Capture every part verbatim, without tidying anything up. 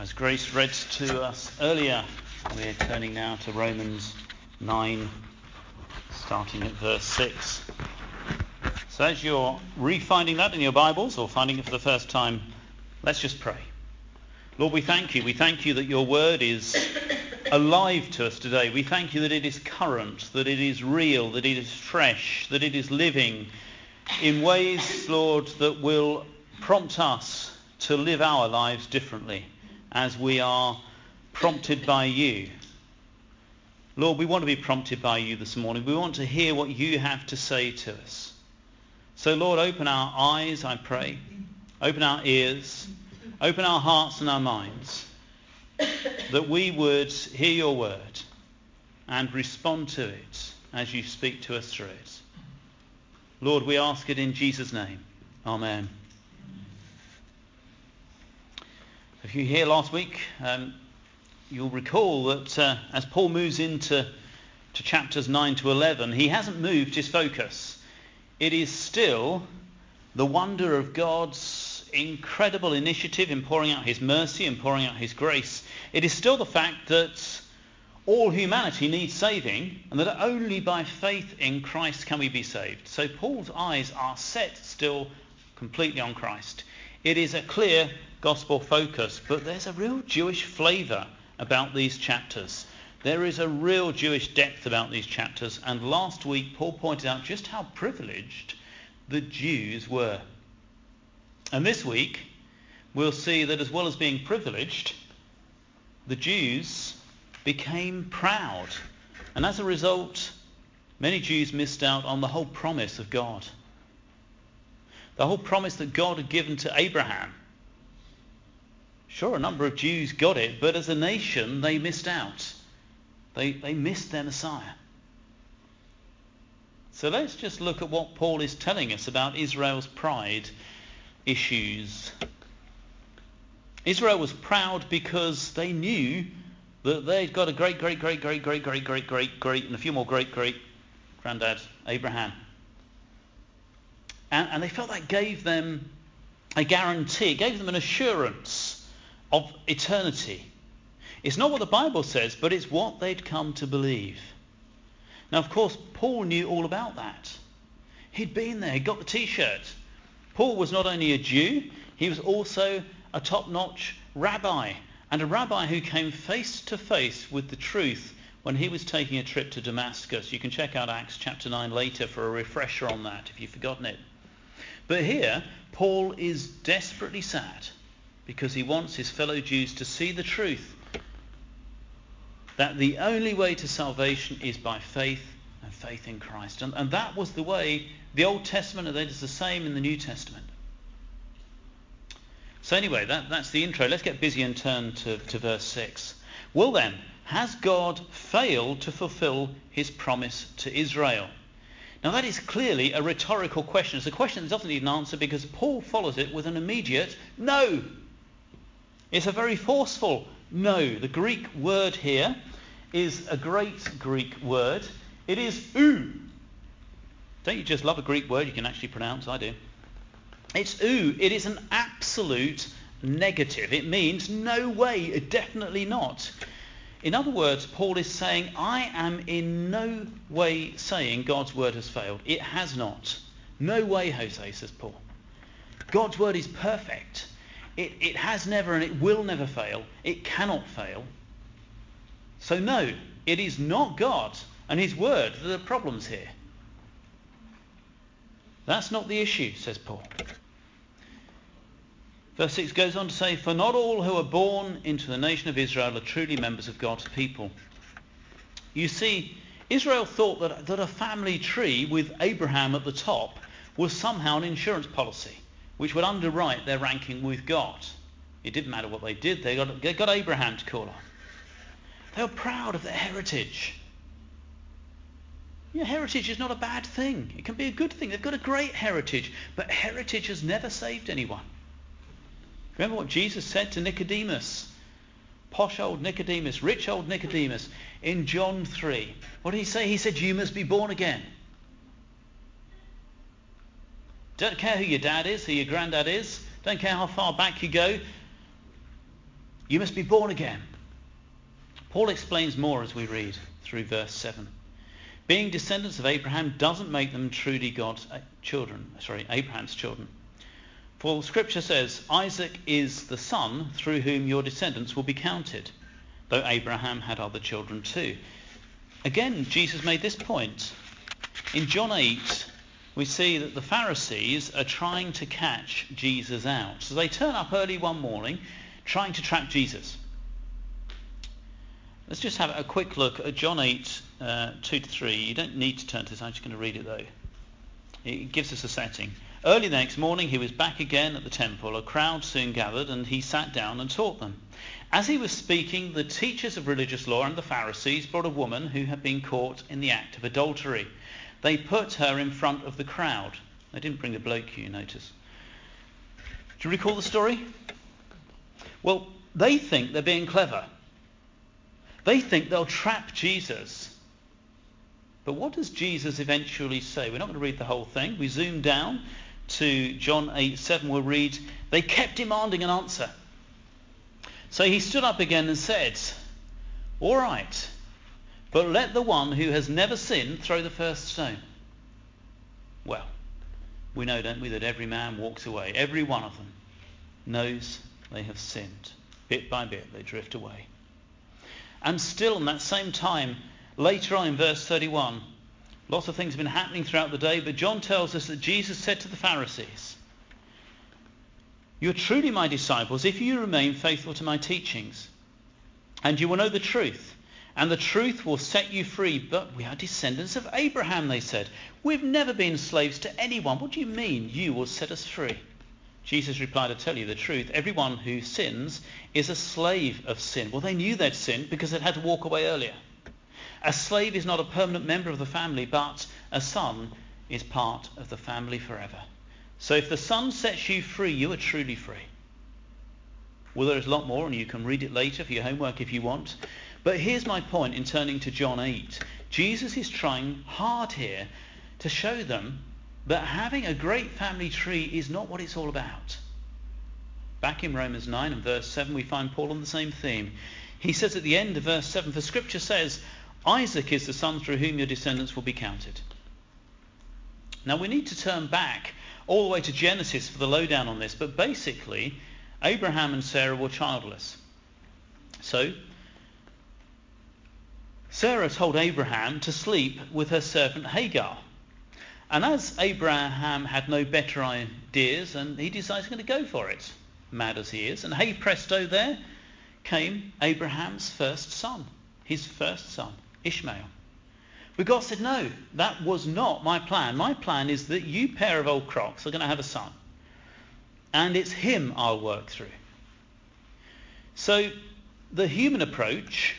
As Grace read to us earlier, we're turning now to Romans nine, starting at verse six. So as you're re-finding that in your Bibles, or finding it for the first time, let's just pray. Lord, we thank you. We thank you that your word is alive to us today. We thank you that it is current, that it is real, that it is fresh, that it is living in ways, Lord, that will prompt us to live our lives differently as we are prompted by you. Lord, we want to be prompted by you this morning. We want to hear what you have to say to us. So, Lord, open our eyes, I pray. Open our ears. Open our hearts and our minds, that we would hear your word and respond to it as you speak to us through it. Lord, we ask it in Jesus' name. Amen. If you were here last week, um, you'll recall that uh, as Paul moves into to chapters nine to eleven, he hasn't moved his focus. It is still the wonder of God's incredible initiative in pouring out his mercy and pouring out his grace. It is still the fact that all humanity needs saving, and that only by faith in Christ can we be saved. So Paul's eyes are set still completely on Christ. It is a clear gospel focus, but there's a real Jewish flavour about these chapters. There is a real Jewish depth about these chapters, and last week Paul pointed out just how privileged the Jews were. And this week we'll see that as well as being privileged, the Jews became proud. And as a result, many Jews missed out on the whole promise of God. The whole promise that God had given to Abraham. Sure, a number of Jews got it, but as a nation they missed out. They, they missed their Messiah. So let's just look at what Paul is telling us about Israel's pride issues. Israel was proud because they knew that they'd got a great, great, great, great, great, great, great, great, great, and a few more great, great granddad, Abraham. And, and they felt that gave them a guarantee, it gave them an assurance of eternity. It's not what the Bible says, but it's what they'd come to believe. Now, of course, Paul knew all about that. He'd been there, he'd got the t-shirt. Paul was not only a Jew, he was also a top-notch rabbi, and a rabbi who came face to face with the truth when he was taking a trip to Damascus. You can check out Acts chapter nine later for a refresher on that if you've forgotten it. But here, Paul is desperately sad because he wants his fellow Jews to see the truth that the only way to salvation is by faith and faith in Christ. And, and that was the way the Old Testament, and that is the same in the New Testament. So anyway, that, that's the intro. Let's get busy and turn to, to verse six. Well then, has God failed to fulfill his promise to Israel? Now that is clearly a rhetorical question. It's a question that doesn't need an answer because Paul follows it with an immediate no. It's a very forceful no. The Greek word here is a great Greek word. It is ou. Don't you just love a Greek word you can actually pronounce? I do. It's ou. It is an absolute negative. It means no way, definitely not. In other words, Paul is saying, I am in no way saying God's word has failed. It has not. No way, Jose, says Paul. God's word is perfect. It, it has never and it will never fail. It cannot fail. So no, it is not God and his word that are the problems here. That's not the issue, says Paul. Verse six goes on to say, for not all who are born into the nation of Israel are truly members of God's people. You see, Israel thought that, that a family tree with Abraham at the top was somehow an insurance policy which would underwrite their ranking with God. It didn't matter what they did, they got, they got Abraham to call on. They were proud of their heritage. Yeah, heritage is not a bad thing. It can be a good thing. They've got a great heritage, but heritage has never saved anyone. Remember what Jesus said to Nicodemus, posh old Nicodemus, rich old Nicodemus, in John three. What did he say? He said, you must be born again. Don't care who your dad is, who your granddad is. Don't care how far back you go. You must be born again. Paul explains more as we read through verse seven. Being descendants of Abraham doesn't make them truly God's children, sorry, Abraham's children. For Scripture says, Isaac is the son through whom your descendants will be counted, though Abraham had other children too. Again, Jesus made this point. In John eight, we see that the Pharisees are trying to catch Jesus out. So they turn up early one morning trying to trap Jesus. Let's just have a quick look at John eight, uh, two to three. You don't need to turn to this. I'm just going to read it though. It gives us a setting. Early the next morning he was back again at the temple. A crowd soon gathered and he sat down and taught them. As he was speaking, the teachers of religious law and the Pharisees brought a woman who had been caught in the act of adultery. They put her in front of the crowd. They didn't bring the bloke, you notice. Do you recall the story? Well, they think they're being clever. They think they'll trap Jesus. But what does Jesus eventually say? We're not going to read the whole thing. We zoom down to John eight seven. We'll read, they kept demanding an answer. So he stood up again and said, all right, but let the one who has never sinned throw the first stone. Well, we know, don't we, that every man walks away. Every one of them knows they have sinned. Bit by bit they drift away. And still in that same time, later on in verse thirty-one, lots of things have been happening throughout the day, but John tells us that Jesus said to the Pharisees, you're truly my disciples if you remain faithful to my teachings, and you will know the truth, and the truth will set you free. But we are descendants of Abraham, they said. We've never been slaves to anyone. What do you mean you will set us free? Jesus replied, I tell you the truth, everyone who sins is a slave of sin. Well, they knew they'd sinned because they'd had to walk away earlier. A slave is not a permanent member of the family, but a son is part of the family forever. So if the Son sets you free, you are truly free. Well, there's a lot more, and you can read it later for your homework if you want. But here's my point in turning to John eight. Jesus is trying hard here to show them that having a great family tree is not what it's all about. Back in Romans nine and verse seven, we find Paul on the same theme. He says at the end of verse seven, for Scripture says, Isaac is the son through whom your descendants will be counted. Now we need to turn back all the way to Genesis for the lowdown on this, but basically Abraham and Sarah were childless. So Sarah told Abraham to sleep with her servant Hagar. And as Abraham had no better ideas, and he decided he's going to go for it, mad as he is, and hey presto, there came Abraham's first son, his first son, Ishmael. But God said, no, that was not my plan. My plan is that you pair of old crocs are going to have a son. And it's him I'll work through. So the human approach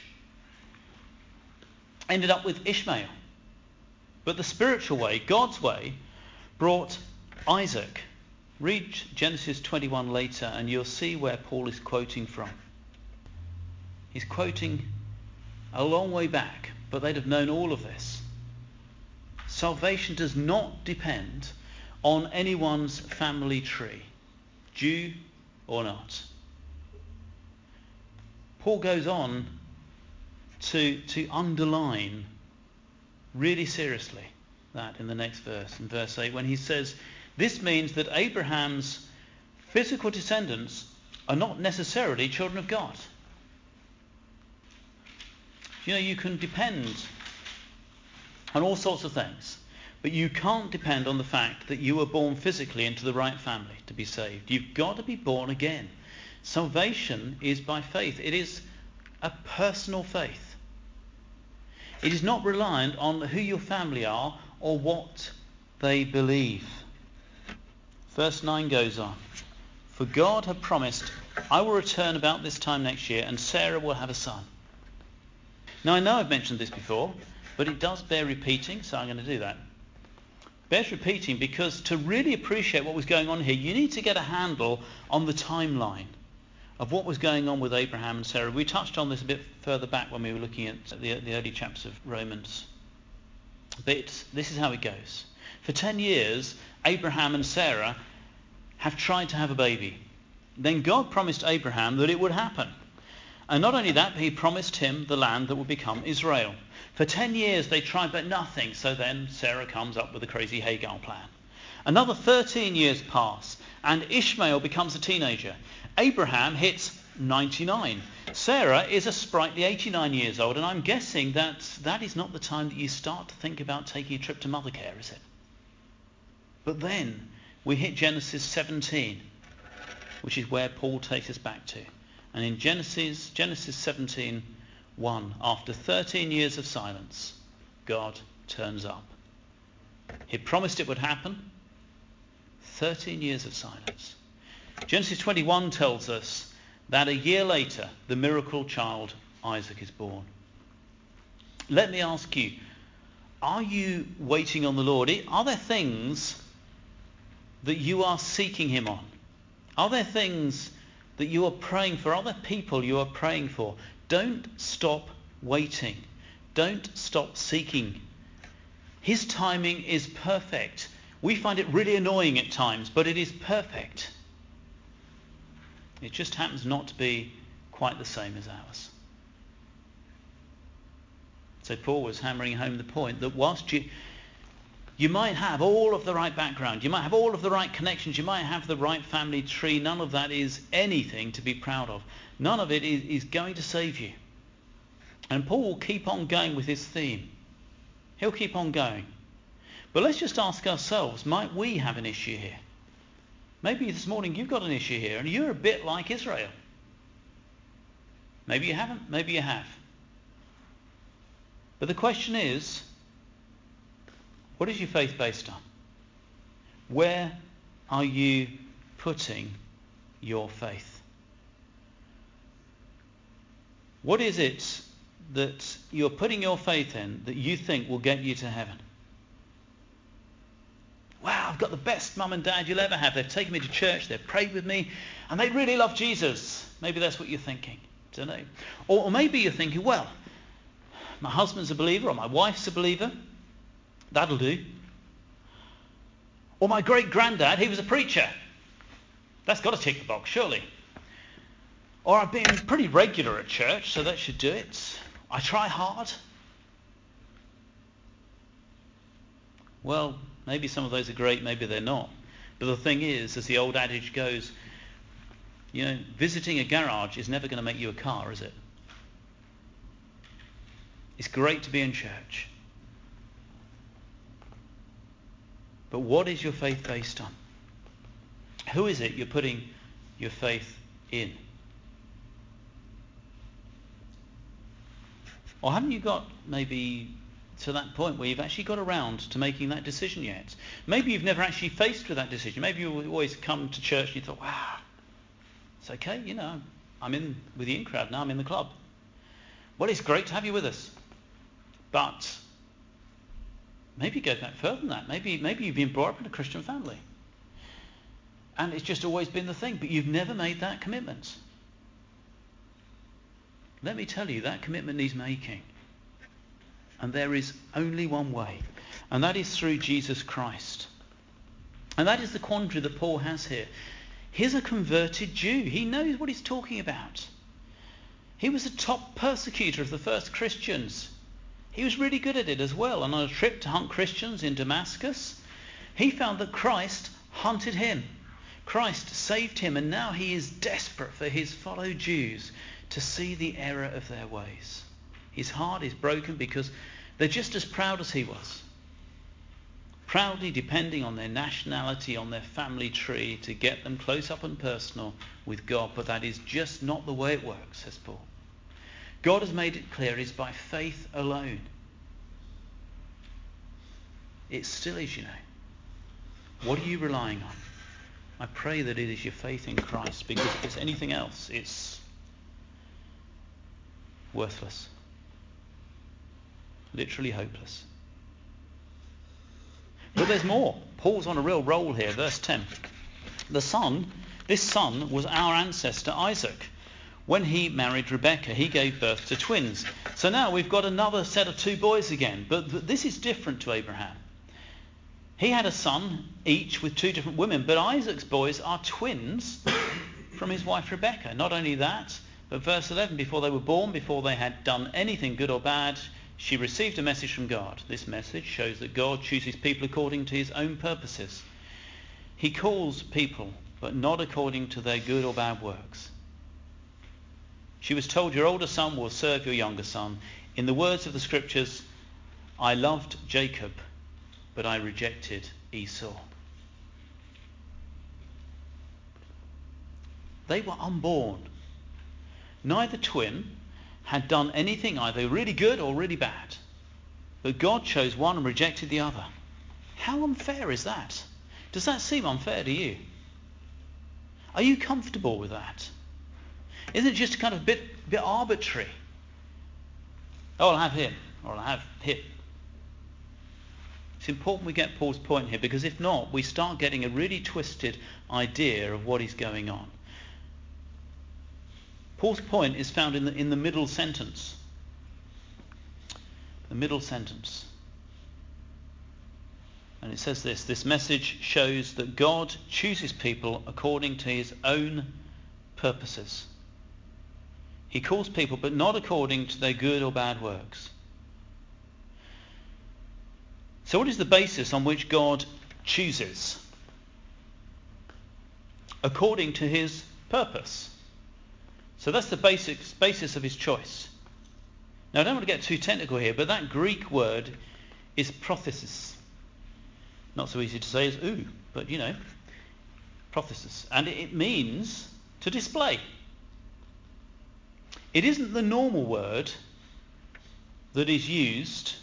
ended up with Ishmael. But the spiritual way, God's way, brought Isaac. Read Genesis twenty-one later and you'll see where Paul is quoting from. He's quoting a long way back, but they'd have known all of this. Salvation does not depend on anyone's family tree, Jew or not. Paul goes on to, to underline really seriously that in the next verse, in verse eight, when he says, this means that Abraham's physical descendants are not necessarily children of God. You know, you can depend on all sorts of things, but you can't depend on the fact that you were born physically into the right family to be saved. You've got to be born again. Salvation is by faith. It is a personal faith. It is not reliant on who your family are or what they believe. Verse nine goes on. For God had promised, I will return about this time next year and Sarah will have a son. Now I know I've mentioned this before, but it does bear repeating, so I'm going to do that. Bears repeating because to really appreciate what was going on here, you need to get a handle on the timeline of what was going on with Abraham and Sarah. We touched on this a bit further back when we were looking at the, the early chapters of Romans. But this is how it goes. For ten years, Abraham and Sarah have tried to have a baby. Then God promised Abraham that it would happen. And not only that, but he promised him the land that would become Israel. For ten years they tried, but nothing. So then Sarah comes up with a crazy Hagar plan. Another thirteen years pass, and Ishmael becomes a teenager. Abraham hits ninety-nine. Sarah is a sprightly eighty-nine years old, and I'm guessing that that is not the time that you start to think about taking a trip to Mothercare, is it? But then we hit Genesis seventeen, which is where Paul takes us back to. And in Genesis, Genesis seventeen one, after thirteen years of silence, God turns up. He promised it would happen. thirteen years of silence. Genesis twenty-one tells us that a year later, the miracle child Isaac is born. Let me ask you, are you waiting on the Lord? Are there things that you are seeking him on? Are there things that you are praying for? Are there people you are praying for? Don't stop waiting. Don't stop seeking. His timing is perfect. We find it really annoying at times, but it is perfect. It just happens not to be quite the same as ours. So Paul was hammering home the point that whilst you you might have all of the right background, you might have all of the right connections, you might have the right family tree, none of that is anything to be proud of. None of it is, is going to save you. And Paul will keep on going with his theme. He'll keep on going. But let's just ask ourselves, might we have an issue here? Maybe this morning you've got an issue here and you're a bit like Israel. Maybe you haven't, maybe you have. But the question is, what is your faith based on? Where are you putting your faith? What is it that you're putting your faith in that you think will get you to heaven? Wow, I've got the best mum and dad you'll ever have. They've taken me to church, they've prayed with me, and they really love Jesus. Maybe that's what you're thinking. Don't know. Or, or maybe you're thinking, well, my husband's a believer or my wife's a believer. That'll do. Or my great-granddad, he was a preacher. That's got to tick the box, surely. Or I've been pretty regular at church, so that should do it. I try hard. Well, maybe some of those are great, maybe they're not. But the thing is, as the old adage goes, you know, visiting a garage is never going to make you a car, is it? It's great to be in church. But what is your faith based on? Who is it you're putting your faith in? Or haven't you got maybe to that point where you've actually got around to making that decision yet? Maybe you've never actually faced with that decision. Maybe you always come to church and you thought, wow, it's okay, you know, I'm in with the in crowd now, I'm in the club. Well, it's great to have you with us. But maybe go back further than that. Maybe, maybe you've been brought up in a Christian family. And it's just always been the thing, but you've never made that commitment. Let me tell you, that commitment needs making. And there is only one way, and that is through Jesus Christ. And that is the quandary that Paul has here. He's a converted Jew. He knows what he's talking about. He was a top persecutor of the first Christians. He was really good at it as well. And on a trip to hunt Christians in Damascus, he found that Christ hunted him. Christ saved him, and now he is desperate for his fellow Jews to see the error of their ways. His heart is broken because they're just as proud as he was. Proudly depending on their nationality, on their family tree to get them close up and personal with God. But that is just not the way it works, says Paul. God has made it clear it is by faith alone. It still is, you know. What are you relying on? I pray that it is your faith in Christ, because if it's anything else, it's worthless. Literally hopeless. But there's more. Paul's on a real roll here. Verse ten. The son, this son was our ancestor Isaac. When he married Rebekah, he gave birth to twins. So now we've got another set of two boys again. But this is different to Abraham. He had a son each with two different women. But Isaac's boys are twins from his wife Rebekah. Not only that, But verse eleven, before they were born, before they had done anything good or bad, she received a message from God. This message shows that God chooses people according to his own purposes. He calls people, but not according to their good or bad works. She was told, your older son will serve your younger son. In the words of the scriptures, I loved Jacob, but I rejected Esau. They were unborn. Neither twin had done anything either really good or really bad. But God chose one and rejected the other. How unfair is that? Does that seem unfair to you? Are you comfortable with that? Isn't it just kind of a bit, bit arbitrary? Oh, I'll have him, or I'll have him. It's important we get Paul's point here, because if not, we start getting a really twisted idea of what is going on. Paul's point is found in the, in the middle sentence. The middle sentence. And it says this, this message shows that God chooses people according to his own purposes. He calls people, but not according to their good or bad works. So what is the basis on which God chooses? According to his purpose. So that's the basics, basis of his choice. Now I don't want to get too technical here, but that Greek word is prothesis. Not so easy to say as ooh, but you know, prothesis. And it means to display. It isn't the normal word that is used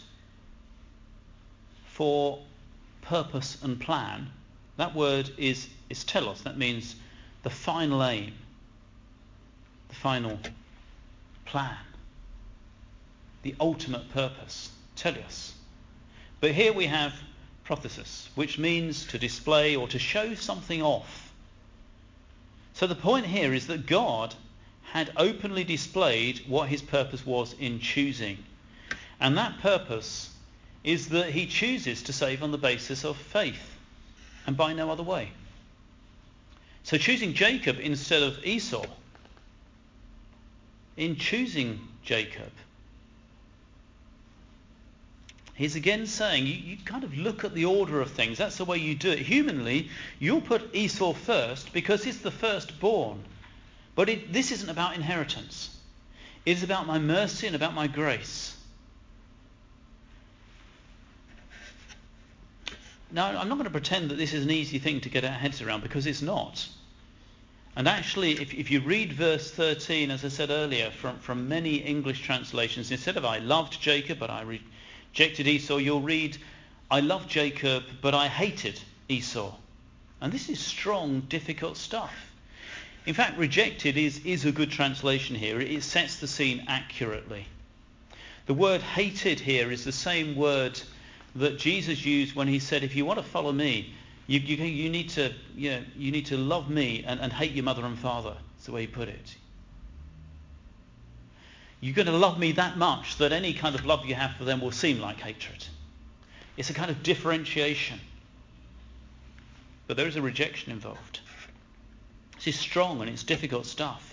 for purpose and plan. That word is, is telos. That means the final aim, the final plan, the ultimate purpose, telos. But here we have prothesis, which means to display or to show something off. So the point here is that God had openly displayed what his purpose was in choosing. And that purpose is that he chooses to save on the basis of faith and by no other way. So choosing Jacob instead of Esau, in choosing Jacob, he's again saying, you, you kind of look at the order of things. That's the way you do it. Humanly, you'll put Esau first because he's the firstborn. But it, this isn't about inheritance. It is about my mercy and about my grace. Now, I'm not going to pretend that this is an easy thing to get our heads around, because it's not. And actually, if, if you read verse thirteen, as I said earlier, from, from many English translations, instead of I loved Jacob, but I rejected Esau, you'll read, I loved Jacob, but I hated Esau. And this is strong, difficult stuff. In fact, rejected is, is a good translation here. It sets the scene accurately. The word hated here is the same word that Jesus used when he said, if you want to follow me, you, you, you, need, to, you, know, you need to love me and, and hate your mother and father. That's the way he put it. You're going to love me that much that any kind of love you have for them will seem like hatred. It's a kind of differentiation. But there is a rejection involved. This is strong and it's difficult stuff.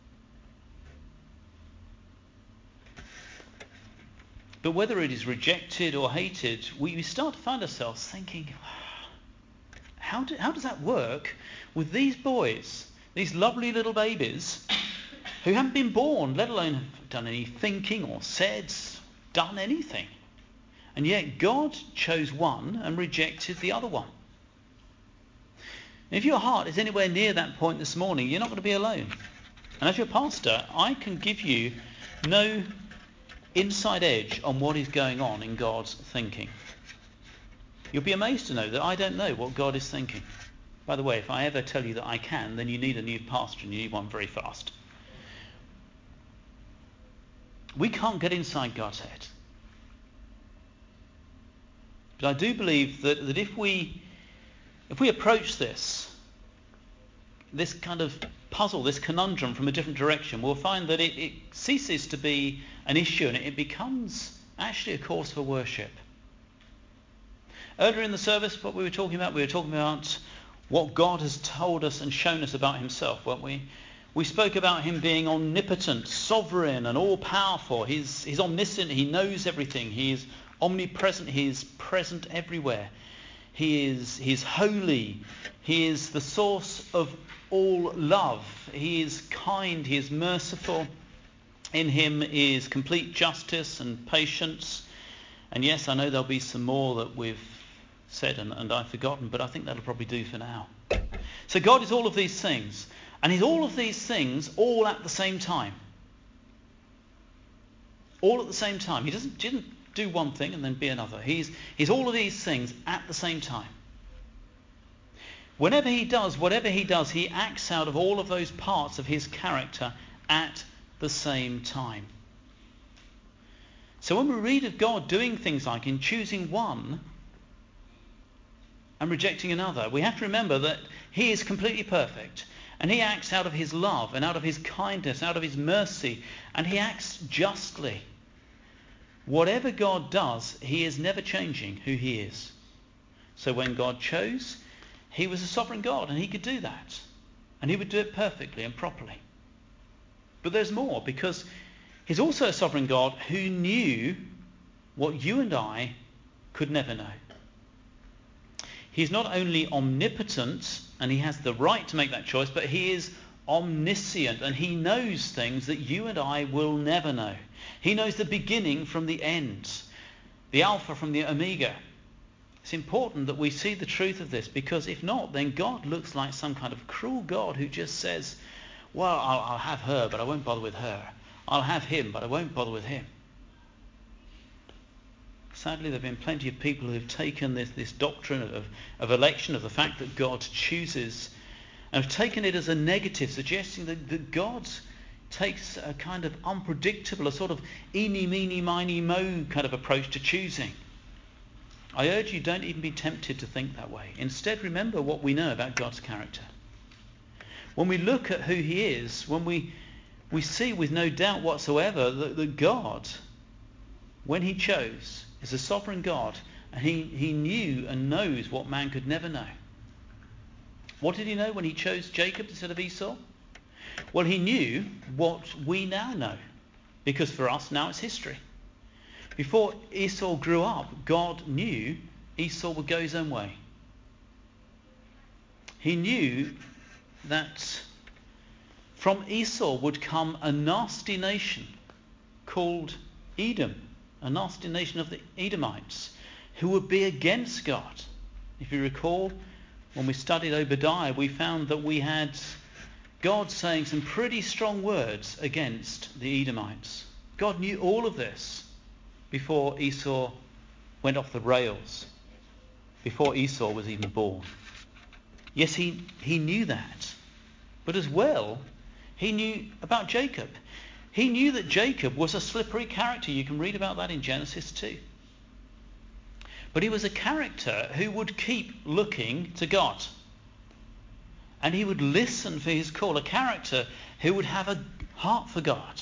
But whether it is rejected or hated, we start to find ourselves thinking, how, do, how does that work with these boys, these lovely little babies who haven't been born, let alone have done any thinking or said, done anything? And yet God chose one and rejected the other one. If your heart is anywhere near that point this morning, you're not going to be alone. And as your pastor, I can give you no inside edge on what is going on in God's thinking. You'll be amazed to know that I don't know what God is thinking. By the way, if I ever tell you that I can, then you need a new pastor and you need one very fast. We can't get inside God's head. But I do believe that, that if we If we approach this, this kind of puzzle, this conundrum from a different direction, we'll find that it, it ceases to be an issue and it becomes actually a cause for worship. Earlier in the service, what we were talking about, we were talking about what God has told us and shown us about himself, weren't we? We spoke about him being omnipotent, sovereign and all-powerful. He's, he's omniscient. He knows everything. He is omnipresent. He is present everywhere. He is, he is holy. He is the source of all love. He is kind. He is merciful. In him is complete justice and patience. And yes, I know there'll be some more that we've said and, and I've forgotten, but I think that'll probably do for now. So God is all of these things. And he's all of these things all at the same time. All at the same time. He doesn't didn't do one thing and then be another. He's, he's all of these things at the same time. Whenever he does, whatever he does, he acts out of all of those parts of his character at the same time. So when we read of God doing things like in choosing one and rejecting another, we have to remember that he is completely perfect. And he acts out of his love and out of his kindness, out of his mercy, and he acts justly. Whatever God does, he is never changing who he is. So when God chose, he was a sovereign God and he could do that. And he would do it perfectly and properly. But there's more, because he's also a sovereign God who knew what you and I could never know. He's not only omnipotent, and he has the right to make that choice, but he is omniscient, and he knows things that you and I will never know. He knows the beginning from the end, the Alpha from the Omega. It's important that we see the truth of this, because if not, then God looks like some kind of cruel God who just says, well, I'll, I'll have her, but I won't bother with her. I'll have him, but I won't bother with him. Sadly, there have been plenty of people who have taken this, this doctrine of, of election, of the fact that God chooses, and have taken it as a negative, suggesting that, that God takes a kind of unpredictable, a sort of eeny, meeny, miny, mo kind of approach to choosing. I urge you, don't even be tempted to think that way. Instead, remember what we know about God's character. When we look at who he is, when we, we see with no doubt whatsoever that, that God, when he chose, is a sovereign God, and he, he knew and knows what man could never know. What did he know when he chose Jacob instead of Esau? Well, he knew what we now know, because for us now it's history. Before Esau grew up, God knew Esau would go his own way. He knew that from Esau would come a nasty nation called Edom, a nasty nation of the Edomites, who would be against God. If you recall, when we studied Obadiah, we found that we had God saying some pretty strong words against the Edomites. God knew all of this before Esau went off the rails, before Esau was even born. Yes, he, he knew that. But as well, he knew about Jacob. He knew that Jacob was a slippery character. You can read about that in Genesis two. But he was a character who would keep looking to God. And he would listen for his call. A character who would have a heart for God.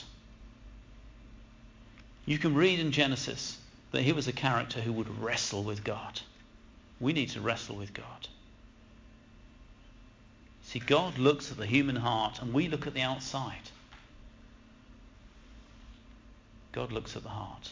You can read in Genesis that he was a character who would wrestle with God. We need to wrestle with God. See, God looks at the human heart and we look at the outside. God looks at the heart.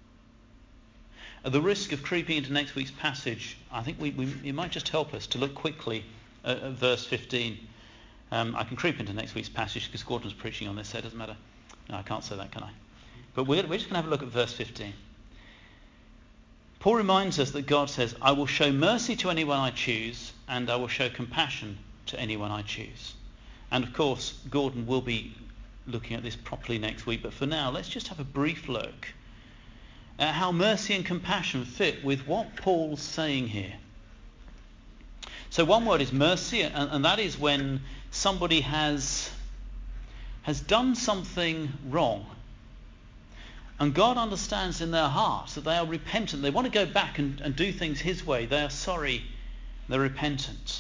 At the risk of creeping into next week's passage, I think we, we, it might just help us to look quickly at, at verse fifteen. Um, I can creep into next week's passage because Gordon's preaching on this, so it doesn't matter. No, I can't say that, can I? But we're, we're just going to have a look at verse fifteen. Paul reminds us that God says, I will show mercy to anyone I choose, and I will show compassion to anyone I choose. And of course, Gordon will be looking at this properly next week, but for now, let's just have a brief look at how mercy and compassion fit with what Paul's saying here. So one word is mercy, and, and that is when somebody has, has done something wrong. And God understands in their hearts that they are repentant. They want to go back and, and do things his way. They are sorry. They're repentant.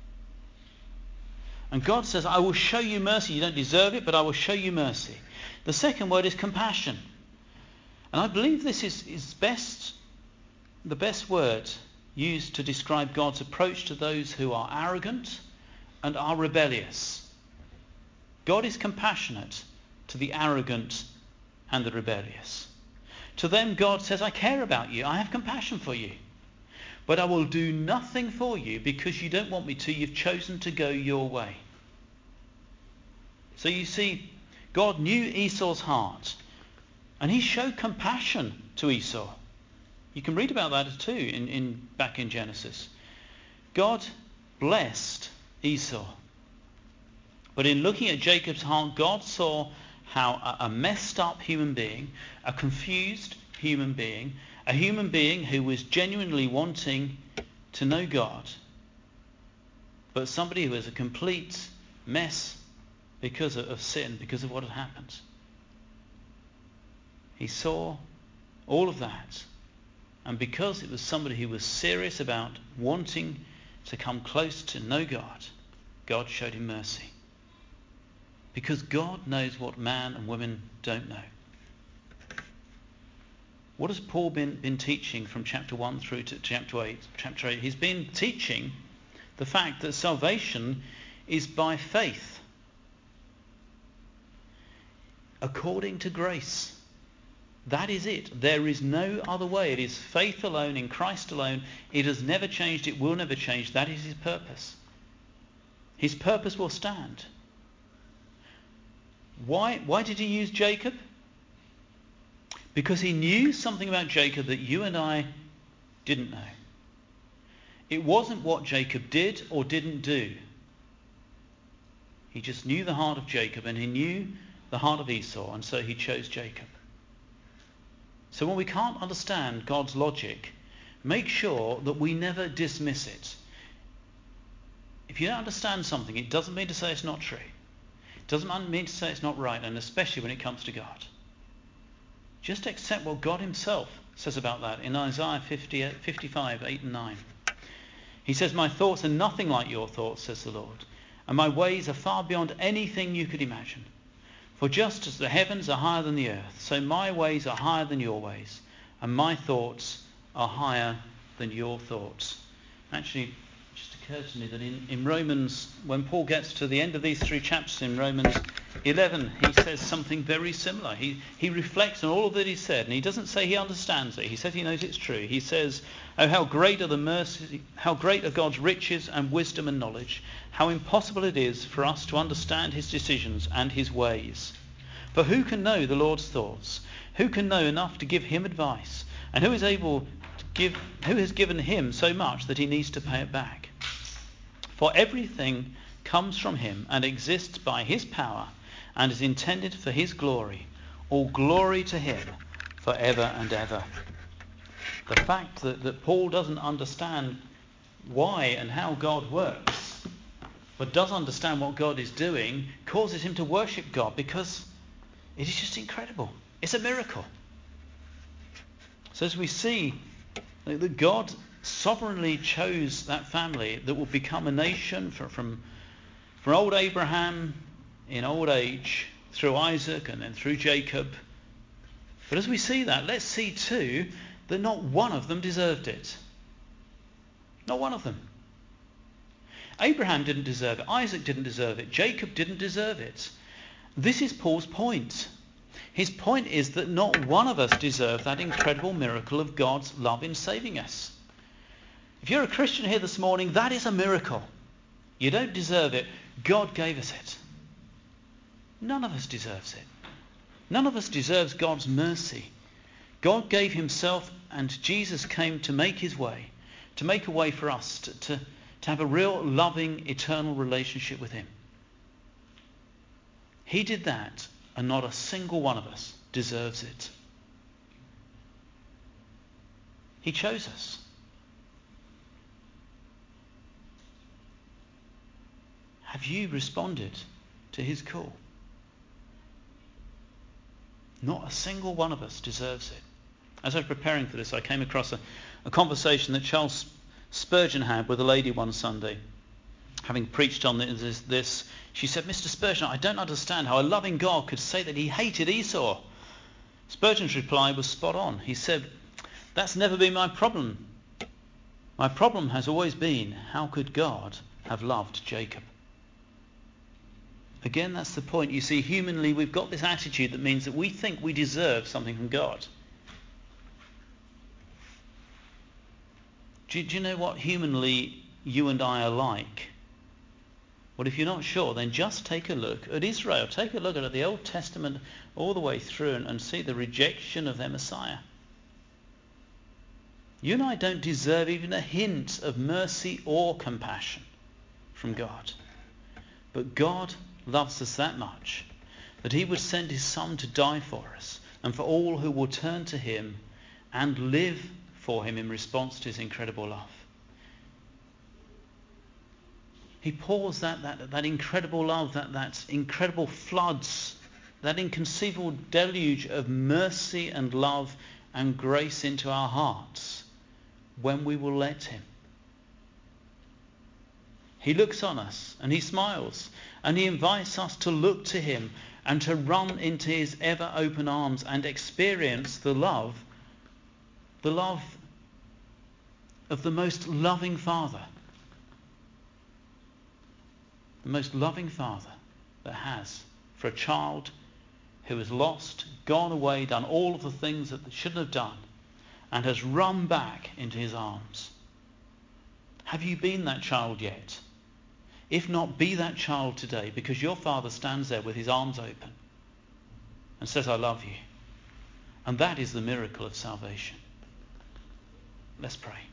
And God says, I will show you mercy. You don't deserve it, but I will show you mercy. The second word is compassion. And I believe this is, is best, the best word used to describe God's approach to those who are arrogant and are rebellious. God is compassionate to the arrogant and the rebellious. To them, God says, I care about you. I have compassion for you. But I will do nothing for you because you don't want me to. You've chosen to go your way. So you see, God knew Esau's heart, and he showed compassion to Esau. You can read about that too in, in back in Genesis. God blessed Esau. But in looking at Jacob's heart, God saw how a, a messed up human being, a confused human being, a human being who was genuinely wanting to know God, but somebody who was a complete mess because of, of sin, because of what had happened. He saw all of that. And because it was somebody who was serious about wanting to come close to know God, God showed him mercy. Because God knows what man and women don't know. What has Paul been, been teaching from chapter one through to chapter eight? Chapter eight, he's been teaching the fact that salvation is by faith, according to grace. That is it. There is no other way. It is faith alone, in Christ alone. It has never changed. It will never change. That is his purpose. His purpose will stand. Why, why did he use Jacob? Because he knew something about Jacob that you and I didn't know. It wasn't what Jacob did or didn't do. He just knew the heart of Jacob, and he knew the heart of Esau, and so he chose Jacob. So when we can't understand God's logic, make sure that we never dismiss it. If you don't understand something, it doesn't mean to say it's not true. It doesn't mean to say it's not right, and especially when it comes to God. Just accept what God himself says about that in Isaiah fifty, fifty-five, eight and nine. He says, my thoughts are nothing like your thoughts, says the Lord, and my ways are far beyond anything you could imagine. For just as the heavens are higher than the earth, so my ways are higher than your ways, and my thoughts are higher than your thoughts. Actually, it just occurred to me that in, in Romans, when Paul gets to the end of these three chapters in Romans eleven, he says something very similar. He, he reflects on all that he said, and he doesn't say he understands it. He says he knows it's true. He says, oh, how great are the mercy, how great are God's riches and wisdom and knowledge, how impossible it is for us to understand his decisions and his ways. For who can know the Lord's thoughts? Who can know enough to give him advice? And who is able to give, who has given him so much that he needs to pay it back? For everything comes from him and exists by his power and is intended for his glory. All glory to him forever and ever. The fact that, that Paul doesn't understand why and how God works, but does understand what God is doing, causes him to worship God, because it is just incredible. It's a miracle. So as we see that God sovereignly chose that family that will become a nation from, from, from old Abraham in old age, through Isaac and then through Jacob. But as we see that, let's see too that not one of them deserved it. Not one of them. Abraham didn't deserve it. Isaac didn't deserve it. Jacob didn't deserve it. This is Paul's point. His point is that not one of us deserve that incredible miracle of God's love in saving us. If you're a Christian here this morning, that is a miracle. You don't deserve it. God gave us it. None of us deserves it. None of us deserves God's mercy. God gave himself, and Jesus came to make his way, to make a way for us to, to, to have a real loving, eternal relationship with him. He did that, and not a single one of us deserves it. He chose us. Have you responded to his call? Not a single one of us deserves it. As I was preparing for this, I came across a, a conversation that Charles Spurgeon had with a lady one Sunday. Having preached on this, this, she said, Mister Spurgeon, I don't understand how a loving God could say that he hated Esau. Spurgeon's reply was spot on. He said, that's never been my problem. My problem has always been, how could God have loved Jacob? Again, that's the point. You see, humanly, we've got this attitude that means that we think we deserve something from God. Do you, do you know what humanly you and I are like? Well, if you're not sure, then just take a look at Israel. Take a look at the Old Testament all the way through and, and see the rejection of their Messiah. You and I don't deserve even a hint of mercy or compassion from God. But God loves us that much that he would send his Son to die for us and for all who will turn to him and live for him in response to his incredible love. He pours that, that, that incredible love, that, that incredible floods, that inconceivable deluge of mercy and love and grace into our hearts when we will let him. He looks on us and he smiles and he invites us to look to him and to run into his ever open arms and experience the love, the love of the most loving Father. The most loving Father that has for a child who has lost, gone away, done all of the things that they shouldn't have done, and has run back into his arms. Have you been that child yet? If not, be that child today, because your Father stands there with his arms open and says, I love you. And that is the miracle of salvation. Let's pray.